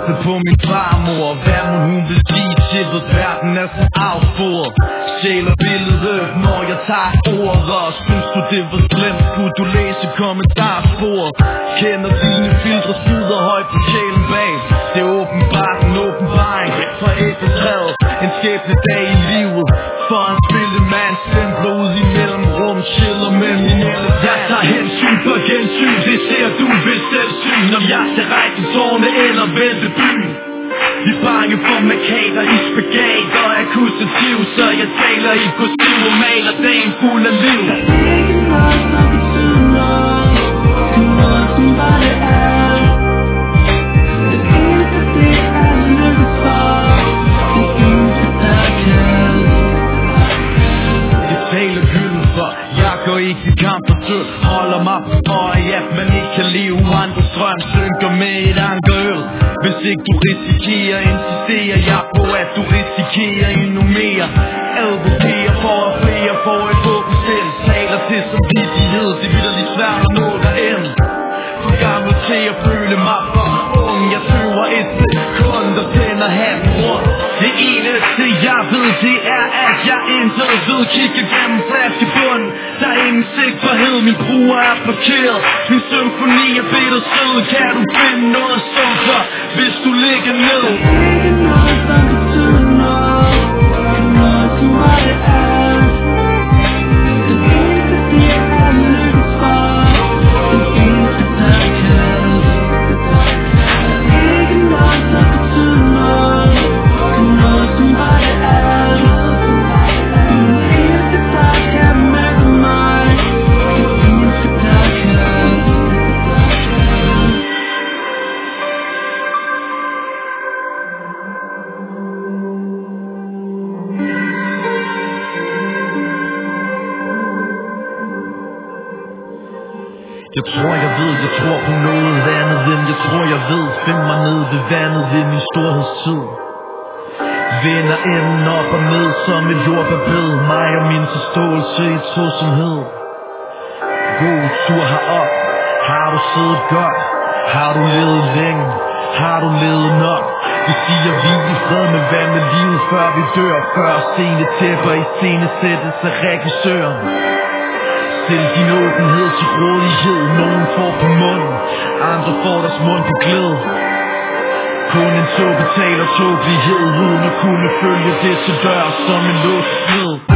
eksempel på min farmor. Hvad må hun vil sige til, hvis verden er så afsporet? Sjæler billedet, når jeg tager ordet. Synes du det var slemt, kunne du læse kommentarsporet. Kender dine filtre, skyder højt på kælen bag. Det er åbenbart en åbenbaring fra æbletræet. En skæbne dag i livet for en spillemand. Stempler ud i mellemrum, chiller med min elefant. Jeg tager hensyn på gensyn, det ser du ved selvsyn. Når jeg ser række tårne eller vælte byen. Vi er bange for markader i spagat og akkusativ, så jeg taler i kursiv og maler dagen fuld af liv. Der er ikke noget, som betyder noget. Kun noget, som bare det er. Det eneste, det er lykkes for. Det eneste, der kan. Jeg taler hylden for, jeg går ikke til kamp for død. Holder mig på øje, at man ikke kan leve andres drøm. Synker med et anker øl. Hvis ikke du risikerer, insisterer jeg på, at du risikerer endnu mere. Advokerer for at flere får et åbent sind. Taler til samvittighed, det er vitterligt svært at nå derinde. For gammel til at føle mig for ung. Jeg søger et sekund og tænder hatten rundt. Det eneste jeg ved, det er at jeg intet ved. Kigger gennem flaskebunden. Der er ingen sikkerhed, min bruger er parkeret. Min symfoni er bitter sød. Kan du finde noget som for, hvis du ligger ned? Der er ikke noget, som betyder noget. Kun noget, som bare det er. Det eneste, det er lykkes for. Det eneste, der kan. Der er ikke noget, som betyder noget. Kun noget, som bare det er. Det eneste, der kan mærke mig. Det eneste, der kan. Jeg tror jeg ved, jeg tror på noget andet end jeg tror jeg ved. Find mig ned ved vandet ved min storhedstid. Vender enden op og ned som et jordbærbed. Mig og min forståelse i tosomhed. God tur herop. Har du siddet godt? Har du levet længe? Har du levet nok? Vi siger vi i fred med hvad med livet før vi dør. Før scene tæpper i scenesættes af regissøren. Stil din åbenhed til rådighed. Nogen får på munden, andre får deres mund på glæde. Kun en tog betaler tåbelighed, uden at kunne følge det til dør som en låst ned.